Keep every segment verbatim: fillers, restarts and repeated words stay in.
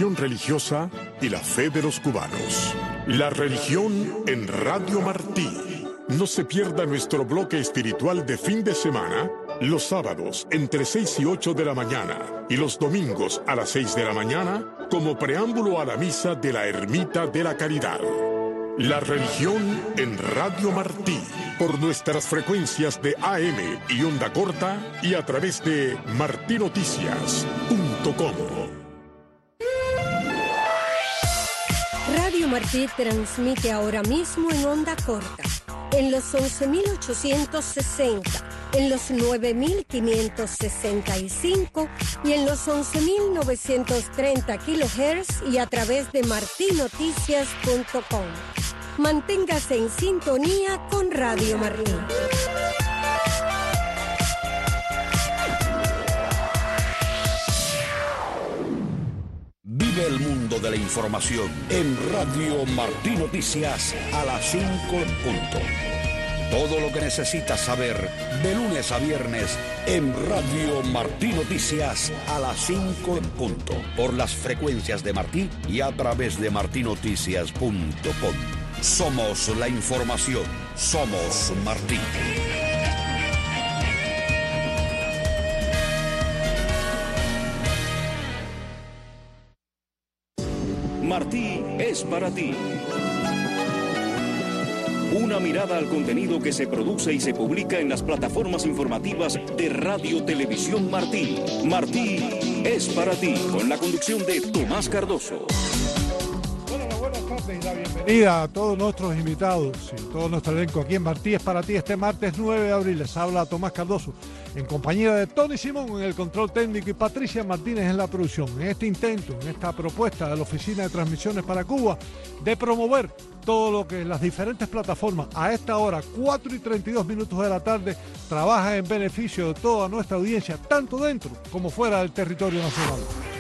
tradición religiosa y la fe de los cubanos. La religión en Radio Martí. No se pierda nuestro bloque espiritual de fin de semana, los sábados entre seis y ocho de la mañana y los domingos a las seis de la mañana, como preámbulo a la misa de la Ermita de la Caridad. La religión en Radio Martí, por nuestras frecuencias de A M y onda corta y a través de martinoticias punto com. Radio Martí transmite ahora mismo en onda corta, en los once mil ochocientos sesenta, en los nueve mil quinientos sesenta y cinco y en los once mil novecientos treinta kilohertz y a través de martinoticias punto com. Manténgase en sintonía con Radio Martí. Vive el mundo de la información en Radio Martí Noticias a las cinco en punto. Todo lo que necesitas saber de lunes a viernes en Radio Martí Noticias a las cinco en punto. Por las frecuencias de Martí y a través de martinoticias punto com. Somos la información. Somos Martí. Martí es para ti. Una mirada al contenido que se produce y se publica en las plataformas informativas de Radio Televisión Martí. Martí es para ti, con la conducción de Tomás Cardoso. Bueno, buenas tardes y la bienvenida a todos nuestros invitados y todo nuestro elenco aquí en Martí es para ti este martes nueve de abril. Les habla Tomás Cardoso en compañía de Tony Simón en el control técnico y Patricia Martínez en la producción. En este intento, en esta propuesta de la Oficina de Transmisiones para Cuba de promover todo lo que las diferentes plataformas a esta hora, cuatro y treinta y dos minutos de la tarde, trabaja en beneficio de toda nuestra audiencia, tanto dentro como fuera del territorio nacional.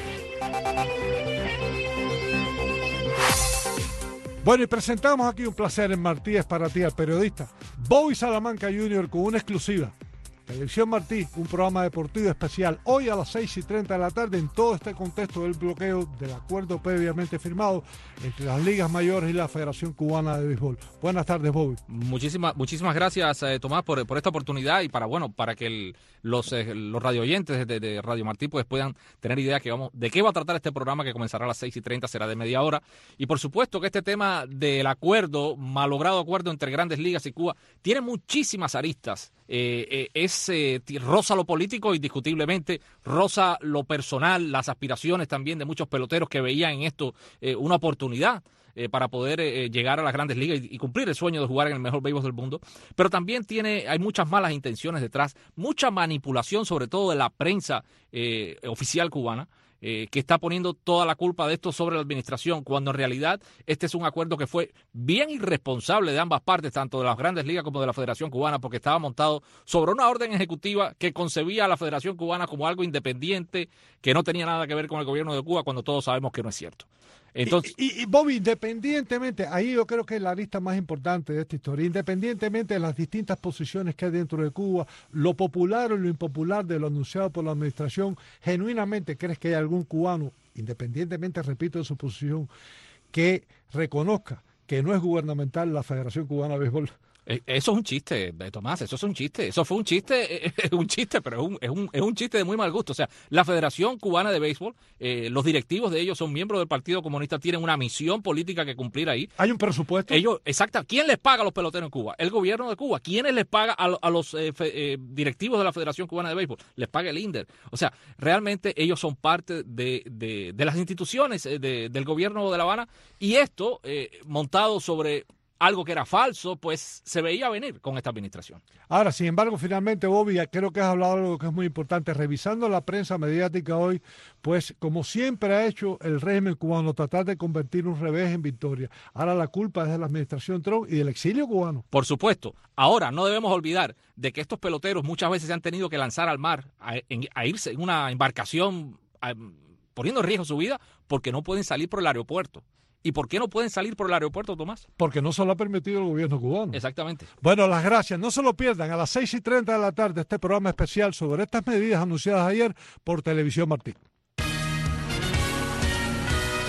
Bueno, y presentamos aquí un placer en Martí es para ti al periodista Bobby Salamanca junior con una exclusiva. Televisión Martí, un programa deportivo especial, hoy a las seis y treinta de la tarde en todo este contexto del bloqueo del acuerdo previamente firmado entre las ligas mayores y la Federación Cubana de Béisbol. Buenas tardes, Bobby. Muchísimas, muchísimas gracias, eh, Tomás, por, por esta oportunidad y para, bueno, para que el, los, eh, los radio oyentes de, de Radio Martí pues puedan tener idea que vamos, de qué va a tratar este programa que comenzará a las seis y treinta, será de media hora. Y por supuesto que este tema del acuerdo, malogrado acuerdo entre Grandes Ligas y Cuba, tiene muchísimas aristas. Eh, eh, es eh, roza lo político indiscutiblemente, roza lo personal, las aspiraciones también de muchos peloteros que veían en esto eh, una oportunidad eh, para poder eh, llegar a las Grandes Ligas y, y cumplir el sueño de jugar en el mejor béisbol del mundo, pero también tiene, hay muchas malas intenciones detrás, mucha manipulación sobre todo de la prensa eh, oficial cubana, Eh, que está poniendo toda la culpa de esto sobre la administración, cuando en realidad este es un acuerdo que fue bien irresponsable de ambas partes, tanto de las Grandes Ligas como de la Federación Cubana, porque estaba montado sobre una orden ejecutiva que concebía a la Federación Cubana como algo independiente, que no tenía nada que ver con el gobierno de Cuba, cuando todos sabemos que no es cierto. Entonces, y, y, y Bobby, independientemente, ahí yo creo que es la arista más importante de esta historia, independientemente de las distintas posiciones que hay dentro de Cuba, lo popular o lo impopular de lo anunciado por la administración, genuinamente crees que hay algún cubano, independientemente, repito, de su posición, que reconozca que no es gubernamental la Federación Cubana de Béisbol? Eso es un chiste, Tomás, eso es un chiste, eso fue un chiste, es un chiste, pero es un, es un, es un chiste de muy mal gusto. O sea, la Federación Cubana de Béisbol, eh, los directivos de ellos son miembros del Partido Comunista, tienen una misión política que cumplir ahí. ¿Hay un presupuesto? Ellos, exacto, ¿quién les paga a los peloteros en Cuba? El gobierno de Cuba. ¿Quiénes les paga a, a los eh, fe, eh, directivos de la Federación Cubana de Béisbol? Les paga el INDER. O sea, realmente ellos son parte de, de, de las instituciones de, del gobierno de La Habana, y esto, eh, montado sobre algo que era falso, pues se veía venir con esta administración. Ahora, sin embargo, finalmente, Bobby, creo que has hablado de algo que es muy importante. Revisando la prensa mediática hoy, pues como siempre ha hecho el régimen cubano, tratar de convertir un revés en victoria. Ahora la culpa es de la administración Trump y del exilio cubano. Por supuesto. Ahora, no debemos olvidar de que estos peloteros muchas veces se han tenido que lanzar al mar, a, en, a irse en una embarcación, a, poniendo en riesgo su vida, porque no pueden salir por el aeropuerto. ¿Y por qué no pueden salir por el aeropuerto, Tomás? Porque no se lo ha permitido el gobierno cubano. Exactamente. Bueno, las gracias. No se lo pierdan. A las seis y treinta de la tarde este programa especial sobre estas medidas anunciadas ayer por Televisión Martí.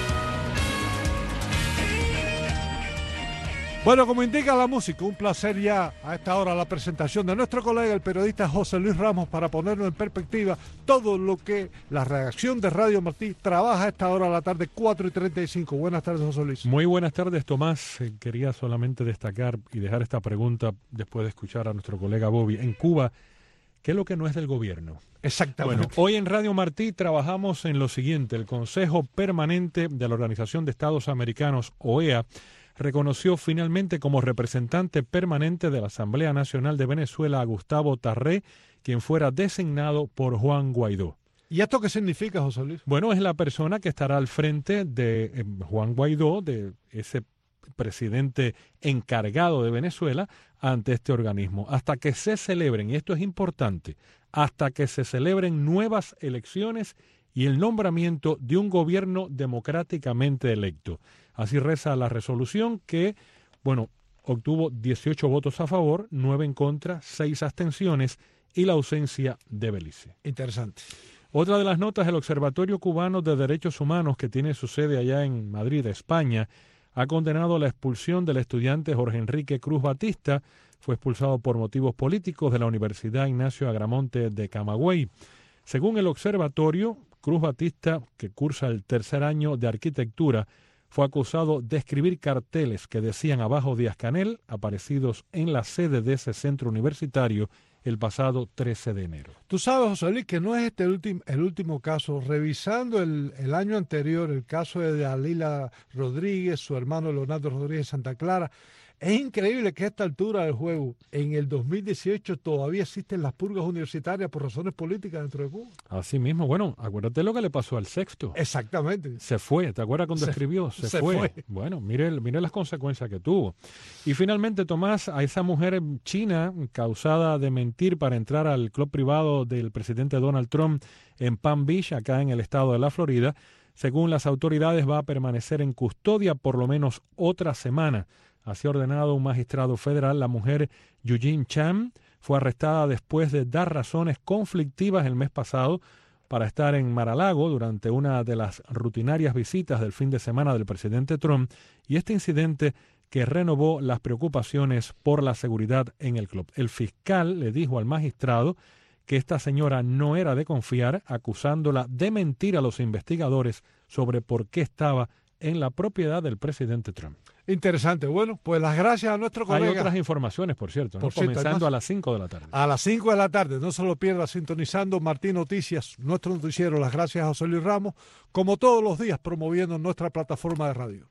Bueno, como indica la música, un placer ya a esta hora la presentación de nuestro colega, el periodista José Luis Ramos, para ponernos en perspectiva todo lo que la redacción de Radio Martí trabaja a esta hora de la tarde, cuatro y treinta y cinco. Buenas tardes, José Luis. Muy buenas tardes, Tomás. Eh, quería solamente destacar y dejar esta pregunta después de escuchar a nuestro colega Bobby. En Cuba, ¿qué es lo que no es del gobierno? Exactamente. Bueno, hoy en Radio Martí trabajamos en lo siguiente. El Consejo Permanente de la Organización de Estados Americanos, O E A, reconoció finalmente como representante permanente de la Asamblea Nacional de Venezuela a Gustavo Tarré, quien fuera designado por Juan Guaidó. ¿Y esto qué significa, José Luis? Bueno, es la persona que estará al frente de eh, Juan Guaidó, de ese presidente encargado de Venezuela, ante este organismo, hasta que se celebren, y esto es importante, hasta que se celebren nuevas elecciones y el nombramiento de un gobierno democráticamente electo. Así reza la resolución que, bueno, obtuvo dieciocho votos a favor, nueve en contra, seis abstenciones y la ausencia de Belice. Interesante. Otra de las notas, el Observatorio Cubano de Derechos Humanos, que tiene su sede allá en Madrid, España, ha condenado la expulsión del estudiante Jorge Enrique Cruz Batista. Fue expulsado por motivos políticos de la Universidad Ignacio Agramonte de Camagüey. Según el observatorio, Cruz Batista, que cursa el tercer año de arquitectura, fue acusado de escribir carteles que decían abajo Díaz-Canel, aparecidos en la sede de ese centro universitario el pasado trece de enero. Tú sabes, José Luis, que no es este el, ultim, el último caso. Revisando el, el año anterior, el caso de Dalila Rodríguez, su hermano Leonardo Rodríguez Santa Clara, es increíble que a esta altura del juego, en el dos mil dieciocho, todavía existen las purgas universitarias por razones políticas dentro de Cuba. Así mismo, bueno, acuérdate lo que le pasó al Sexto. Exactamente. Se fue, ¿te acuerdas cuando se, escribió? Se, se fue. fue. Bueno, mire, mire las consecuencias que tuvo. Y finalmente, Tomás, a esa mujer china causada de mentir para entrar al club privado del presidente Donald Trump en Palm Beach, acá en el estado de la Florida, según las autoridades, va a permanecer en custodia por lo menos otra semana. Así ordenado un magistrado federal. La mujer Eugene Chan fue arrestada después de dar razones conflictivas el mes pasado para estar en Mar-a-Lago durante una de las rutinarias visitas del fin de semana del presidente Trump, y este incidente que renovó las preocupaciones por la seguridad en el club. El fiscal le dijo al magistrado que esta señora no era de confiar, acusándola de mentir a los investigadores sobre por qué estaba en la propiedad del presidente Trump. Interesante. Bueno, pues las gracias a nuestro colega. Hay otras informaciones, por cierto, ¿no? Por cierto, comenzando a las cinco de la tarde. A las cinco de la tarde, no se lo pierda, sintonizando Martí Noticias, nuestro noticiero. Las gracias a José Luis Ramos, como todos los días, promoviendo nuestra plataforma de radio.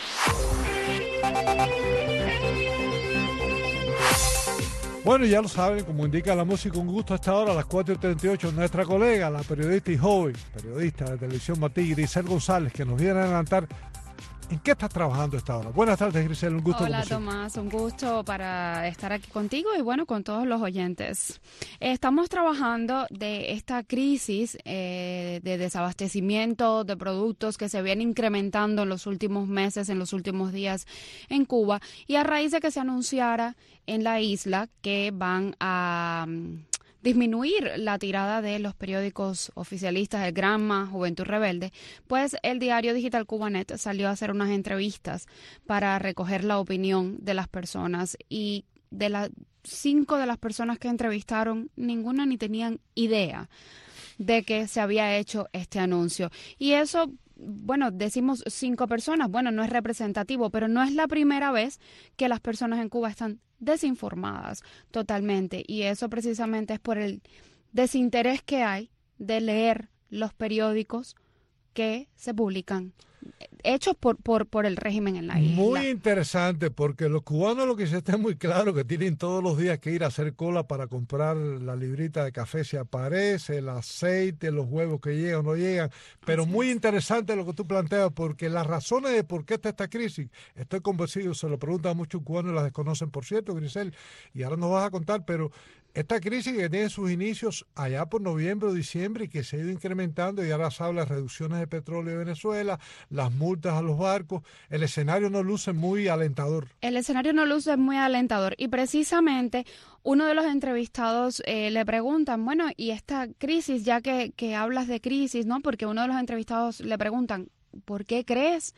Bueno, ya lo saben, como indica la música, un gusto a esta hora, a las cuatro y treinta y ocho, nuestra colega, la periodista y joven, periodista de Televisión Martí, Grisel González, que nos viene a adelantar ¿en qué estás trabajando esta hora? Buenas tardes, Grisel, un gusto. Hola, Tomás, un gusto para estar aquí contigo y bueno, con todos los oyentes. Estamos trabajando de esta crisis eh, de desabastecimiento de productos que se viene incrementando en los últimos meses, en los últimos días en Cuba, y a raíz de que se anunciara en la isla que van a disminuir la tirada de los periódicos oficialistas, el Granma, Juventud Rebelde, pues el diario digital Cubanet salió a hacer unas entrevistas para recoger la opinión de las personas, y de las cinco de las personas que entrevistaron, ninguna ni tenían idea de que se había hecho este anuncio. Y eso, bueno, decimos cinco personas, bueno, no es representativo, pero no es la primera vez que las personas en Cuba están desinformadas totalmente, y eso precisamente es por el desinterés que hay de leer los periódicos que se publican hechos por, por, por el régimen en la isla. Muy interesante, porque los cubanos, lo que se está muy claro, que tienen todos los días que ir a hacer cola para comprar la librita de café si aparece, el aceite, los huevos que llegan o no llegan, pero Así muy es. Interesante lo que tú planteas, porque las razones de por qué está esta crisis, estoy convencido, se lo preguntan a muchos cubanos y las desconocen, por cierto, Grisel, y ahora nos vas a contar, pero esta crisis que tiene sus inicios allá por noviembre o diciembre y que se ha ido incrementando, y ahora se habla de reducciones de petróleo de Venezuela, las multas a los barcos, el escenario no luce muy alentador. El escenario no luce muy alentador, y precisamente uno de los entrevistados eh, le preguntan, bueno, y esta crisis, ya que, que hablas de crisis, ¿no? Porque uno de los entrevistados le preguntan, ¿por qué crees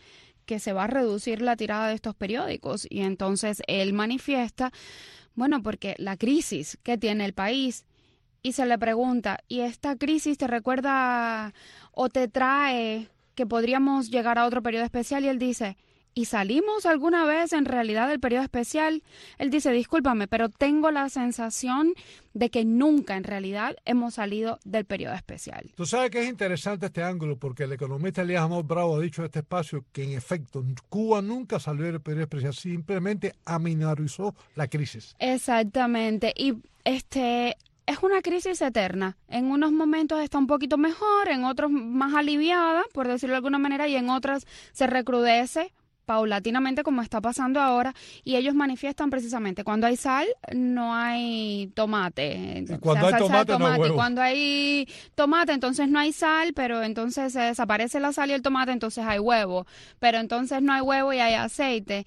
que se va a reducir la tirada de estos periódicos. Y entonces él manifiesta, bueno, porque la crisis que tiene el país, y se le pregunta, ¿y esta crisis te recuerda o te trae que podríamos llegar a otro periodo especial? Y él dice, ¿y salimos alguna vez en realidad del periodo especial? Él dice, discúlpame, pero tengo la sensación de que nunca en realidad hemos salido del periodo especial. Tú sabes que es interesante este ángulo porque el economista Elías Amor Bravo ha dicho en este espacio que en efecto Cuba nunca salió del periodo especial, simplemente aminorizó la crisis. Exactamente, y este... es una crisis eterna. En unos momentos está un poquito mejor, en otros más aliviada, por decirlo de alguna manera, y en otras se recrudece paulatinamente como está pasando ahora, y ellos manifiestan precisamente cuando hay sal no hay tomate. Y cuando o sea, hay tomate, tomate no hay huevo. Y cuando hay tomate entonces no hay sal, pero entonces se desaparece la sal y el tomate, entonces hay huevo. Pero entonces no hay huevo y hay aceite.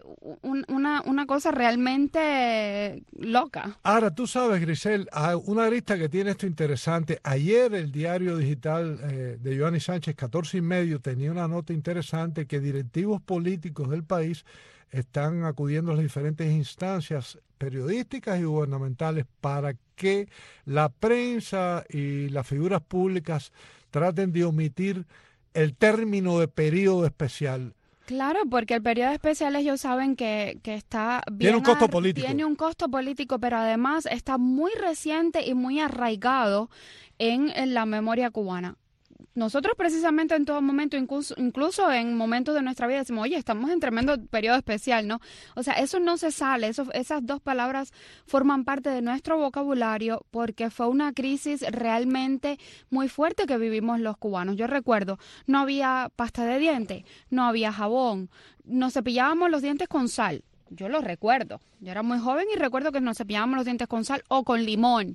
Una, una cosa realmente loca. Ahora, tú sabes, Grisel, una arista que tiene esto interesante. Ayer el diario digital eh, de Joanny Sánchez, catorce y medio, tenía una nota interesante que directivos políticos del país están acudiendo a las diferentes instancias periodísticas y gubernamentales para que la prensa y las figuras públicas traten de omitir el término de periodo especial. Claro, porque el periodo especial ellos saben que, que está bien... Tiene un costo político. Tiene un costo político, pero además está muy reciente y muy arraigado en, en la memoria cubana. Nosotros precisamente en todo momento, incluso, incluso en momentos de nuestra vida, decimos, oye, estamos en tremendo periodo especial, ¿no? O sea, eso no se sale, eso, esas dos palabras forman parte de nuestro vocabulario porque fue una crisis realmente muy fuerte que vivimos los cubanos. Yo recuerdo, no había pasta de dientes, no había jabón, nos cepillábamos los dientes con sal. Yo lo recuerdo, yo era muy joven y recuerdo que nos cepillábamos los dientes con sal o con limón,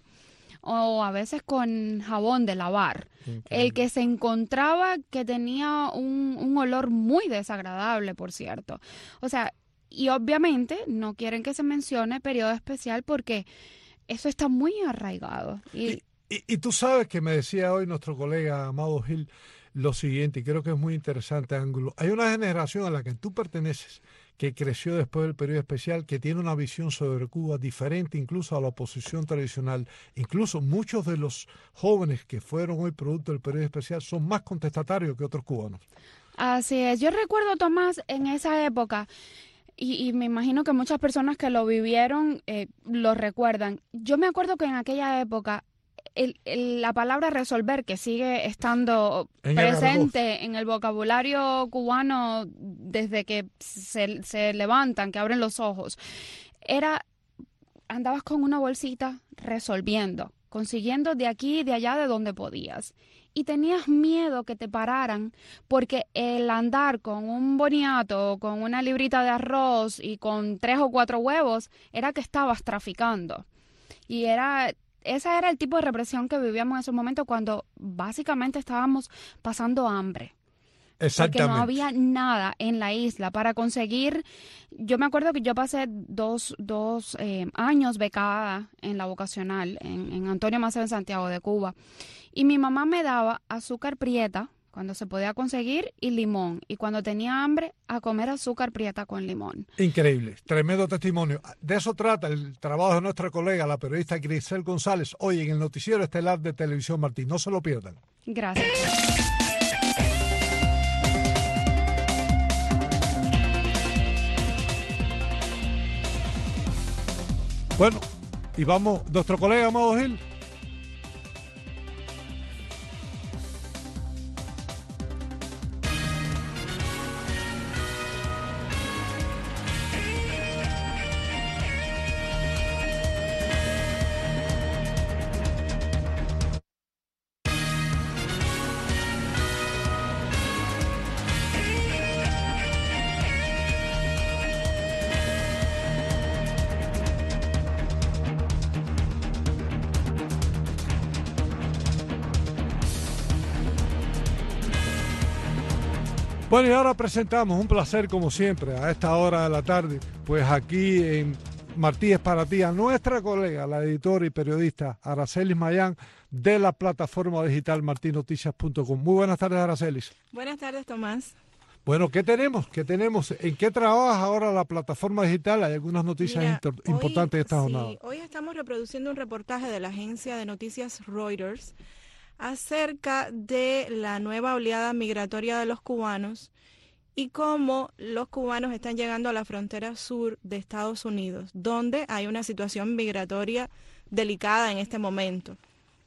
o a veces con jabón de lavar. Okay. El que se encontraba que tenía un, un olor muy desagradable, por cierto. O sea, y obviamente no quieren que se mencione periodo especial porque eso está muy arraigado. Y, y, y, y tú sabes que me decía hoy nuestro colega Amado Gil lo siguiente, y creo que es muy interesante ángulo. Hay una generación a la que tú perteneces que creció después del periodo especial, que tiene una visión sobre Cuba diferente incluso a la oposición tradicional. Incluso muchos de los jóvenes que fueron hoy producto del periodo especial son más contestatarios que otros cubanos. Así es. Yo recuerdo, Tomás, en esa época, y, y me imagino que muchas personas que lo vivieron eh, lo recuerdan. Yo me acuerdo que en aquella época El, el, la palabra resolver, que sigue estando en presente en el vocabulario cubano desde que se, se levantan, que abren los ojos, era, andabas con una bolsita resolviendo, consiguiendo de aquí y de allá de donde podías. Y tenías miedo que te pararan porque el andar con un boniato, con una librita de arroz y con tres o cuatro huevos, era que estabas traficando. Y era... Ese era el tipo de represión que vivíamos en esos momentos cuando básicamente estábamos pasando hambre. Exactamente. Porque no había nada en la isla para conseguir. Yo me acuerdo que yo pasé dos, dos eh, años becada en la vocacional, en, en Antonio Maceo en Santiago de Cuba. Y mi mamá me daba azúcar prieta cuando se podía conseguir y limón. Y cuando tenía hambre, a comer azúcar prieta con limón. Increíble, tremendo testimonio. De eso trata el trabajo de nuestra colega, la periodista Grisel González, hoy en el Noticiero Estelar de Televisión Martín. No se lo pierdan. Gracias. Bueno, y vamos, nuestro colega Amado Gil. Bueno, y ahora presentamos, un placer como siempre, a esta hora de la tarde, pues aquí en Martí es para ti, a nuestra colega, la editora y periodista Aracelis Mayán, de la plataforma digital martinoticias punto com. Muy buenas tardes, Aracelis. Buenas tardes, Tomás. Bueno, ¿qué tenemos? ¿Qué tenemos? ¿En qué trabaja ahora la plataforma digital? Hay algunas noticias Mira, importantes hoy, de esta sí, jornada. Hoy estamos reproduciendo un reportaje de la agencia de noticias Reuters acerca de la nueva oleada migratoria de los cubanos y cómo los cubanos están llegando a la frontera sur de Estados Unidos, donde hay una situación migratoria delicada en este momento.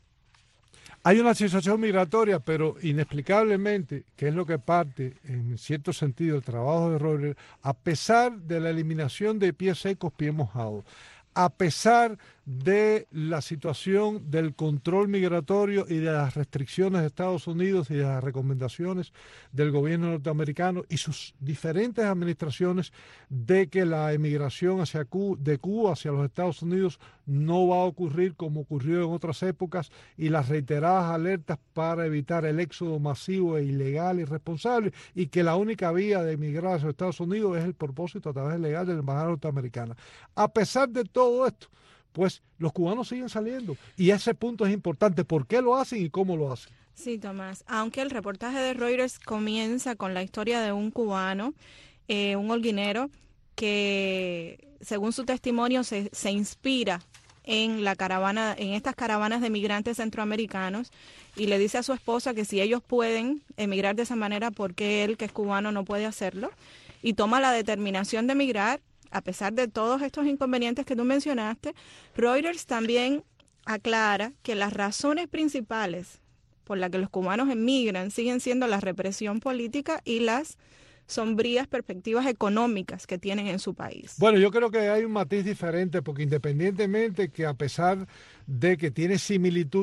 Hay una situación migratoria, pero inexplicablemente, que es lo que parte, en cierto sentido, el trabajo de Reuters, a pesar de la eliminación de pies secos, pies mojados, a pesar de la situación del control migratorio y de las restricciones de Estados Unidos y de las recomendaciones del gobierno norteamericano y sus diferentes administraciones de que la emigración hacia Cuba, de Cuba hacia los Estados Unidos no va a ocurrir como ocurrió en otras épocas, y las reiteradas alertas para evitar el éxodo masivo e ilegal y irresponsable, y que la única vía de emigrar hacia los Estados Unidos es el propósito a través legal de la embajada norteamericana. A pesar de todo esto, pues los cubanos siguen saliendo, y ese punto es importante. ¿Por qué lo hacen y cómo lo hacen? Sí, Tomás, aunque el reportaje de Reuters comienza con la historia de un cubano, eh, un holguinero, que según su testimonio se, se inspira en la caravana, en estas caravanas de migrantes centroamericanos, y le dice a su esposa que si ellos pueden emigrar de esa manera, ¿por qué él, que es cubano, no puede hacerlo? Y toma la determinación de emigrar. A pesar de todos estos inconvenientes que tú mencionaste, Reuters también aclara que las razones principales por las que los cubanos emigran siguen siendo la represión política y las sombrías perspectivas económicas que tienen en su país. Bueno, yo creo que hay un matiz diferente, porque independientemente que a pesar de que tiene similitud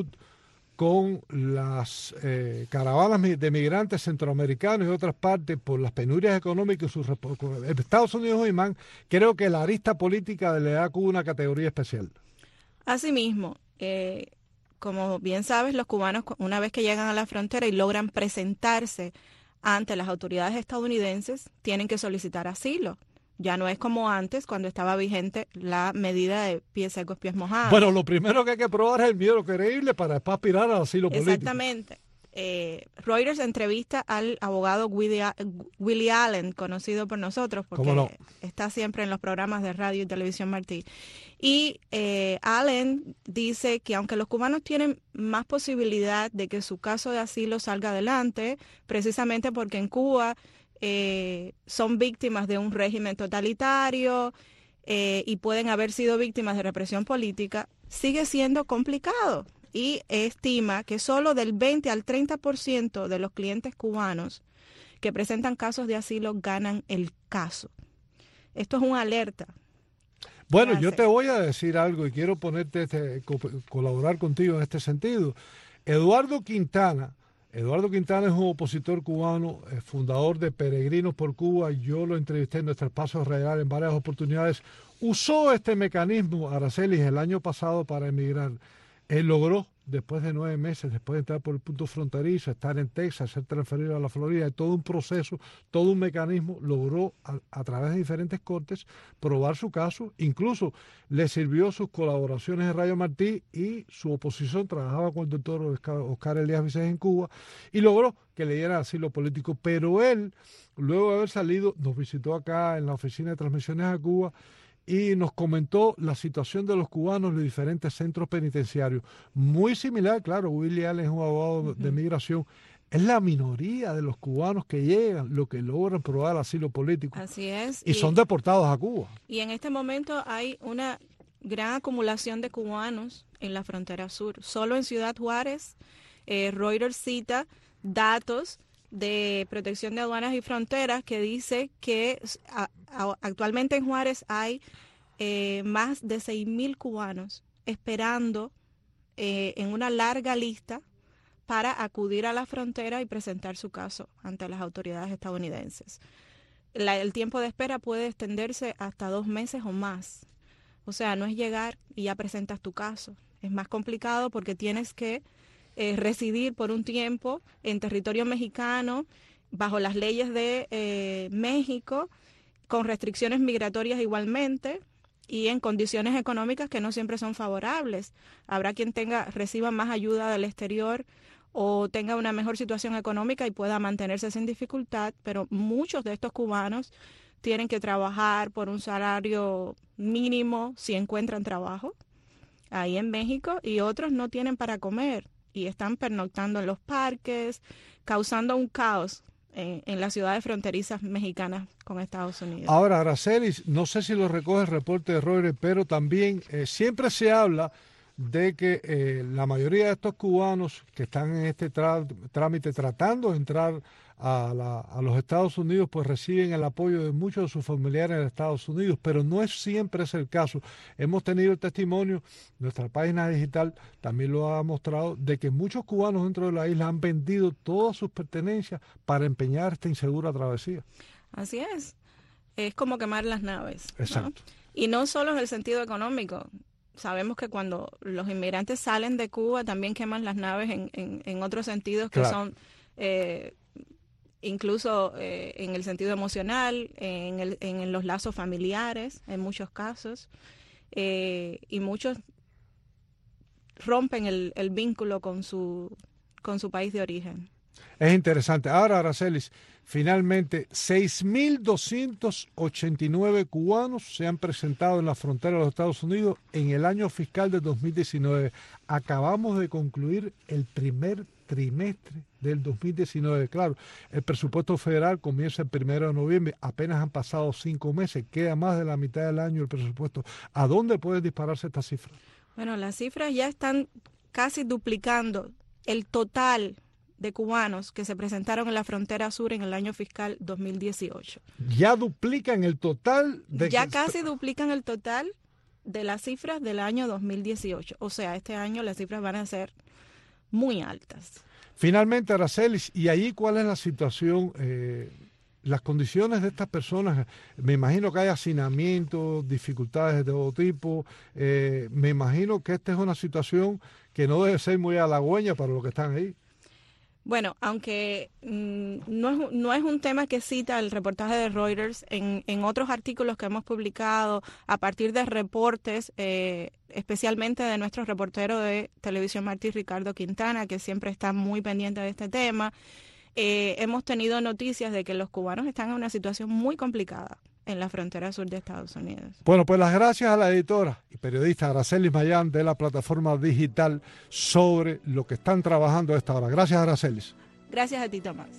con las eh, caravanas de migrantes centroamericanos y otras partes por las penurias económicas, sus, Estados Unidos es imán, creo que la arista política le da a Cuba una categoría especial. Asimismo, eh, como bien sabes, los cubanos, una vez que llegan a la frontera y logran presentarse ante las autoridades estadounidenses, tienen que solicitar asilo. Ya no es como antes, cuando estaba vigente la medida de pies secos, pies mojados. Bueno, lo primero que hay que probar es el miedo creíble para después aspirar al asilo político. Exactamente. Eh, Reuters entrevista al abogado Willie, Willie Allen, conocido por nosotros, porque no? está siempre en los programas de radio y televisión Martí. Y eh, Allen dice que aunque los cubanos tienen más posibilidad de que su caso de asilo salga adelante, precisamente porque en Cuba Eh, son víctimas de un régimen totalitario eh, y pueden haber sido víctimas de represión política, sigue siendo complicado, y estima que solo del veinte al treinta por ciento de los clientes cubanos que presentan casos de asilo ganan el caso. Esto es una alerta. Bueno, Gracias. Yo te voy a decir algo y quiero ponerte este, co colaborar contigo en este sentido. Eduardo Quintana Eduardo Quintana es un opositor cubano, eh, fundador de Peregrinos por Cuba. Yo lo entrevisté en nuestro espacio real en varias oportunidades. Usó este mecanismo, Aracelis, el año pasado para emigrar. Él logró, después de nueve meses, después de entrar por el punto fronterizo, estar en Texas, ser transferido a la Florida, todo un proceso, todo un mecanismo, logró a, a través de diferentes cortes probar su caso. Incluso le sirvió sus colaboraciones en Radio Martí, y su oposición trabajaba con el doctor Oscar, Oscar Elías Vicés en Cuba, y logró que le diera asilo político. Pero él, luego de haber salido, nos visitó acá en la oficina de transmisiones a Cuba y nos comentó la situación de los cubanos en los diferentes centros penitenciarios. Muy similar, claro, Willie Allen es un abogado uh-huh. de migración. Es la minoría de los cubanos que llegan lo que logran probar el asilo político. Así es. Y, y son deportados a Cuba. Y en este momento hay una gran acumulación de cubanos en la frontera sur. Solo en Ciudad Juárez, eh, Reuters cita datos de Protección de Aduanas y Fronteras que dice que a, a, actualmente en Juárez hay eh, más de seis mil cubanos esperando eh, en una larga lista para acudir a la frontera y presentar su caso ante las autoridades estadounidenses. La, el tiempo de espera puede extenderse hasta dos meses o más. O sea, no es llegar y ya presentas tu caso. Es más complicado porque tienes que Eh, residir por un tiempo en territorio mexicano bajo las leyes de eh, México, con restricciones migratorias igualmente y en condiciones económicas que no siempre son favorables. Habrá quien tenga reciba más ayuda del exterior o tenga una mejor situación económica y pueda mantenerse sin dificultad, pero muchos de estos cubanos tienen que trabajar por un salario mínimo si encuentran trabajo ahí en México, y otros no tienen para comer y están pernoctando en los parques, causando un caos en, en las ciudades fronterizas mexicanas con Estados Unidos. Ahora, Aracelis, no sé si lo recoge el reporte de Reuters, pero también eh, siempre se habla de que eh, la mayoría de estos cubanos que están en este trámite tratando de entrar a, la, a los Estados Unidos, pues reciben el apoyo de muchos de sus familiares en Estados Unidos, pero no es siempre ese el caso. Hemos tenido el testimonio, nuestra página digital también lo ha mostrado, de que muchos cubanos dentro de la isla han vendido todas sus pertenencias para empeñar esta insegura travesía. Así es, es como quemar las naves, exacto, ¿no? Y no solo en el sentido económico. Sabemos que cuando los inmigrantes salen de Cuba también queman las naves en, en, en otros sentidos que claro. son eh, incluso eh, en el sentido emocional, en, el, en los lazos familiares, en muchos casos, eh, y muchos rompen el, el vínculo con su, con su país de origen. Es interesante. Ahora, Aracelis, finalmente, seis mil doscientos ochenta y nueve cubanos se han presentado en la frontera de los Estados Unidos en el año fiscal de dos mil diecinueve. Acabamos de concluir el primer trimestre del dos mil diecinueve. Claro, el presupuesto federal comienza el primero de noviembre. Apenas han pasado cinco meses. Queda más de la mitad del año el presupuesto. ¿A dónde puede dispararse esta cifra? Bueno, las cifras ya están casi duplicando el total de cubanos que se presentaron en la frontera sur en el año fiscal dos mil dieciocho. Ya duplican el total de... Ya casi duplican el total de las cifras del año dos mil dieciocho. O sea, este año las cifras van a ser muy altas. Finalmente, Aracelis, ¿y allí cuál es la situación? Eh, las condiciones de estas personas, me imagino que hay hacinamiento, dificultades de todo tipo. Eh, me imagino que esta es una situación que no debe ser muy halagüeña para los que están ahí. Bueno, aunque mmm, no, es, no es un tema que cita el reportaje de Reuters, en, en otros artículos que hemos publicado a partir de reportes, eh, especialmente de nuestro reportero de Televisión Martí, Ricardo Quintana, que siempre está muy pendiente de este tema, eh, hemos tenido noticias de que los cubanos están en una situación muy complicada en la frontera sur de Estados Unidos. Bueno, pues las gracias a la editora y periodista Aracelis Mayán de la plataforma digital sobre lo que están trabajando a esta hora. Gracias, Aracelis. Gracias a ti, Tomás.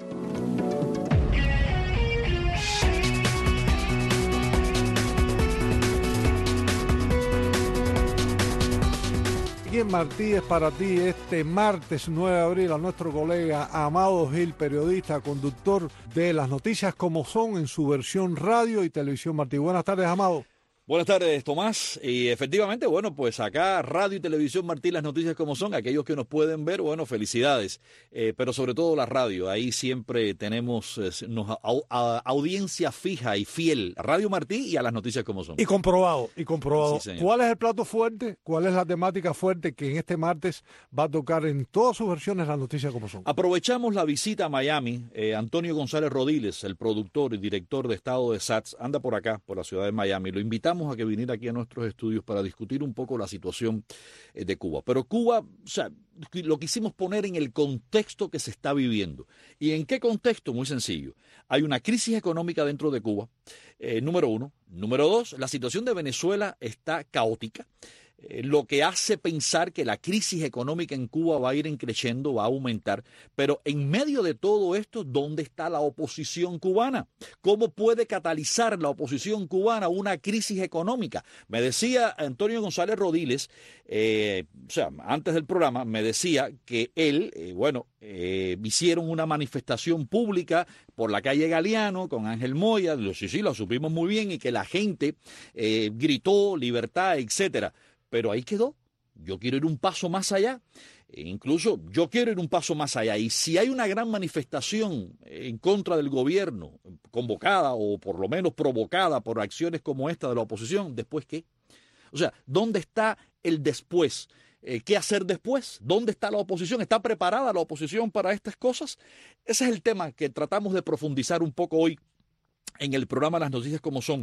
Aquí en Martí es para ti este martes nueve de abril a nuestro colega Amado Gil, periodista, conductor de Las Noticias Como Son en su versión radio y televisión Martí. Buenas tardes, Amado. Buenas tardes, Tomás. Y efectivamente, bueno, pues acá Radio y Televisión Martí, Las Noticias Como Son, aquellos que nos pueden ver, bueno, felicidades. Eh, pero sobre todo la radio, ahí siempre tenemos eh, nos, a, a, audiencia fija y fiel a Radio Martí y a Las Noticias Como Son. Y comprobado, y comprobado. Sí, ¿Cuál es el plato fuerte? ¿Cuál es la temática fuerte que en este martes va a tocar en todas sus versiones Las Noticias Como Son? Aprovechamos la visita a Miami. Eh, Antonio González Rodiles, el productor y director de Estado de S A T S, anda por acá, por la ciudad de Miami. Lo invitamos a que viniera aquí a nuestros estudios para discutir un poco la situación eh, de Cuba. Pero Cuba, o sea, lo quisimos poner en el contexto que se está viviendo. ¿Y en qué contexto? Muy sencillo. Hay una crisis económica dentro de Cuba, eh, número uno. Número dos, la situación de Venezuela está caótica. Eh, lo que hace pensar que la crisis económica en Cuba va a ir creciendo, va a aumentar. Pero en medio de todo esto, ¿dónde está la oposición cubana? ¿Cómo puede catalizar la oposición cubana una crisis económica? Me decía Antonio González Rodiles, eh, o sea, antes del programa, me decía que él, eh, bueno, eh, hicieron una manifestación pública por la calle Galeano con Ángel Moya, sí, sí, lo supimos muy bien, y que la gente eh, gritó libertad, etcétera. Pero ahí quedó. Yo quiero ir un paso más allá. E incluso yo quiero ir un paso más allá. Y si hay una gran manifestación en contra del gobierno, convocada o por lo menos provocada por acciones como esta de la oposición, ¿después qué? O sea, ¿dónde está el después? Eh, ¿Qué hacer después? ¿Dónde está la oposición? ¿Está preparada la oposición para estas cosas? Ese es el tema que tratamos de profundizar un poco hoy en el programa Las Noticias Como Son.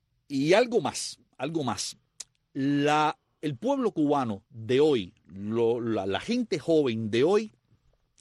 Y algo más, algo más. La... El pueblo cubano de hoy, lo, la, la gente joven de hoy,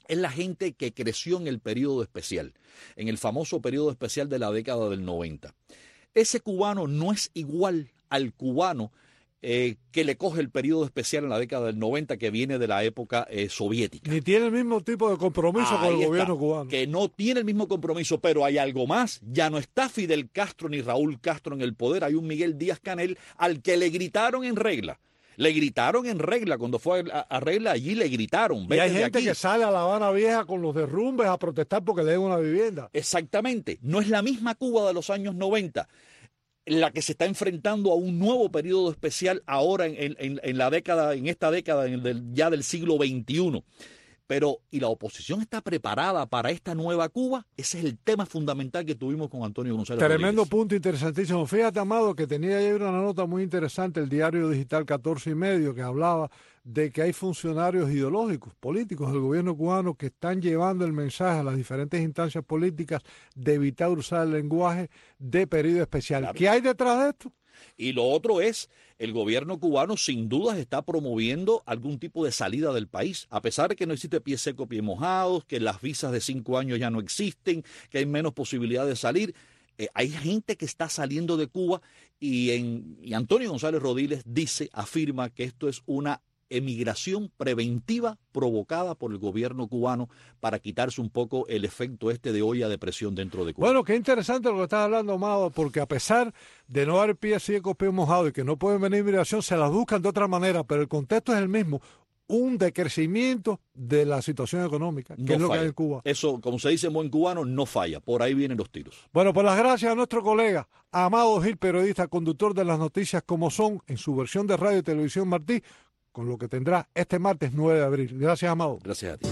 es la gente que creció en el periodo especial, en el famoso periodo especial de la década del noventa. Ese cubano no es igual al cubano eh, que le coge el periodo especial en la década del noventa, que viene de la época eh, soviética. Ni tiene el mismo tipo de compromiso Ahí con el está, gobierno cubano. Que no tiene el mismo compromiso, pero hay algo más. Ya no está Fidel Castro ni Raúl Castro en el poder. Hay un Miguel Díaz-Canel al que le gritaron en regla. Le gritaron en regla, cuando fue a, a regla allí le gritaron. Y hay de gente aquí. que sale a La Habana Vieja con los derrumbes a protestar porque le den una vivienda. Exactamente, no es la misma Cuba de los años noventa, la que se está enfrentando a un nuevo periodo especial ahora en, en, en la década, en esta década en el del, ya del siglo veintiuno. Pero, ¿y la oposición está preparada para esta nueva Cuba? Ese es el tema fundamental que tuvimos con Antonio González Tremendo Rodríguez. punto, interesantísimo. Fíjate, Amado, que tenía ayer una nota muy interesante, el diario digital catorce y medio, que hablaba de que hay funcionarios ideológicos, políticos del gobierno cubano que están llevando el mensaje a las diferentes instancias políticas de evitar usar el lenguaje de periodo especial. Claro. ¿Qué hay detrás de esto? Y lo otro es, el gobierno cubano sin dudas está promoviendo algún tipo de salida del país, a pesar de que no existe pie seco, pie mojado, que las visas de cinco años ya no existen, que hay menos posibilidad de salir. Eh, hay gente que está saliendo de Cuba y, en, y Antonio González Rodríguez dice, afirma que esto es una emigración preventiva provocada por el gobierno cubano para quitarse un poco el efecto este de olla de presión dentro de Cuba. Bueno, qué interesante lo que estás hablando, Amado, porque a pesar de no haber pie seco, pie mojado y que no pueden venir migración, se las buscan de otra manera, pero el contexto es el mismo. Un decrecimiento de la situación económica, que no es lo falla. que hay en Cuba. Eso, como se dice en buen cubano, no falla. Por ahí vienen los tiros. Bueno, pues las gracias a nuestro colega Amado Gil, periodista, conductor de las noticias como son, en su versión de radio y televisión Martí, con lo que tendrá este martes nueve de abril. Gracias, Amado. Gracias a ti.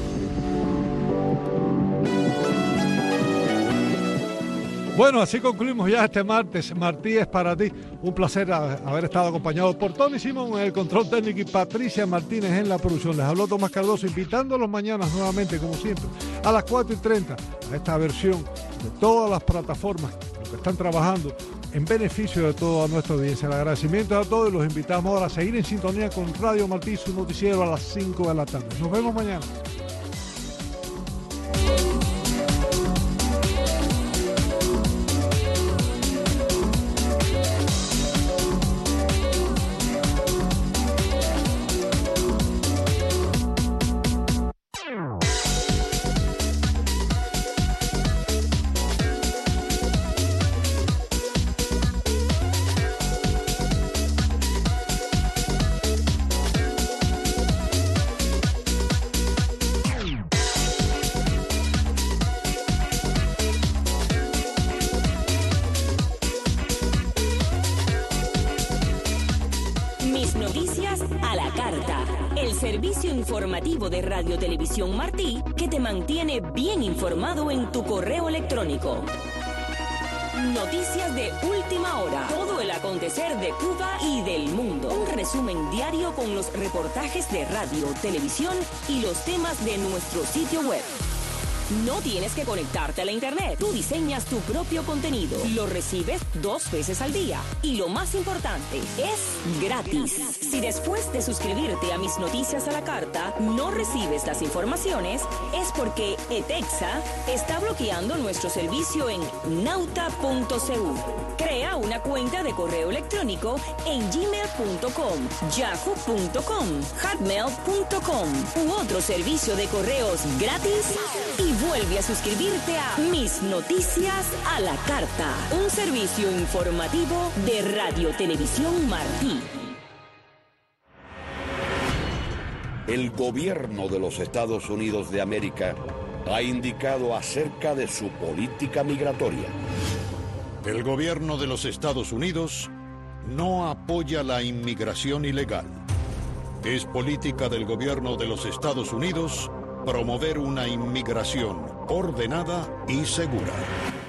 Bueno, así concluimos ya este martes. Martí es para ti. Un placer haber estado acompañado por Tony Simón en el control técnico y Patricia Martínez en la producción. Les habló Tomás Cardoso, invitándolos mañana nuevamente, como siempre, a las cuatro y treinta, a esta versión de todas las plataformas que están trabajando en beneficio de toda nuestra audiencia. El agradecimiento a todos y los invitamos ahora a seguir en sintonía con Radio Martí, su noticiero a las cinco de la tarde. Nos vemos mañana. Informativo de Radio Televisión Martí que te mantiene bien informado en tu correo electrónico. Noticias de última hora, todo el acontecer de Cuba y del mundo. Un resumen diario con los reportajes de radio, televisión y los temas de nuestro sitio web. No tienes que conectarte a la internet. Tú diseñas tu propio contenido. Lo recibes dos veces al día. Y lo más importante, es gratis. Si después de suscribirte a Mis Noticias a la Carta no recibes las informaciones, es porque ETEXA está bloqueando nuestro servicio en nauta punto c u. Crea una cuenta de correo electrónico en gmail punto com, yahoo punto com, hotmail punto com u otro servicio de correos gratis y vuelve a suscribirte a Mis Noticias a la Carta, un servicio informativo de Radio Televisión Martí. El gobierno de los Estados Unidos de América ha indicado acerca de su política migratoria. El gobierno de los Estados Unidos no apoya la inmigración ilegal. Es política del gobierno de los Estados Unidos promover una inmigración ordenada y segura.